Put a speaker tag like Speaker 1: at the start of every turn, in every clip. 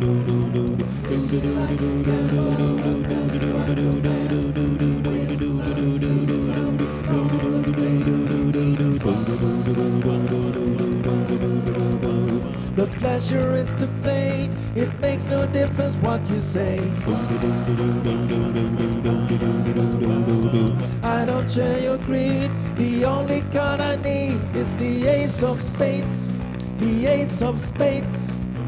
Speaker 1: The pleasure is to play, it makes no difference what you say. I don't share your greed, the only card I need is the ace of spades, the ace of spades.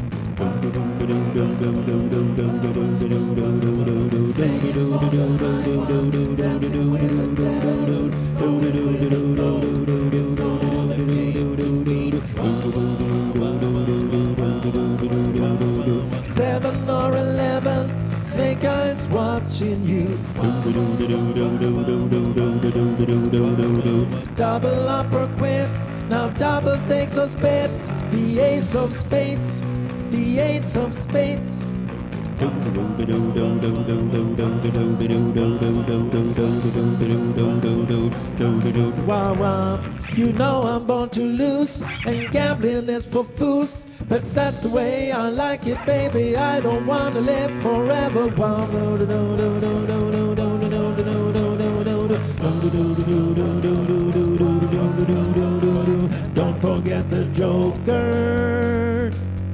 Speaker 1: Seven or 11, snake eyes watching you. Double up or quit, now double stakes or spit. The ace of spades, the ace of spades. Wah wah, you know I'm born to lose, and gambling is for fools. But that's the way I like it, baby. I don't wanna live forever. Wow, no, no, no, no, no, no, no, no, no, no, no, no, no. Don't forget the Joker.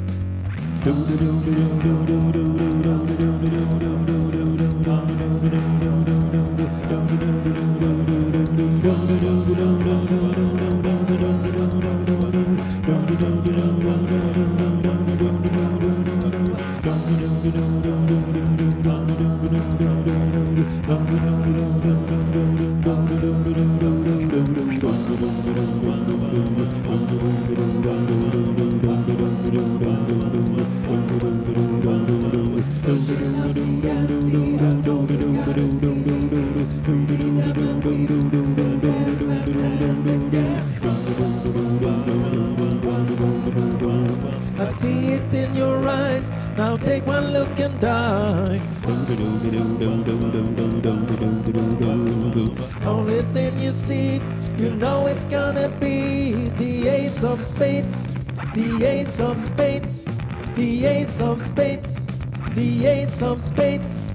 Speaker 1: I see it in your eyes. Now take one look and die. Only thing you see, you know it's gonna be the ace of spades, the ace of spades, the ace of spades, the ace of spades.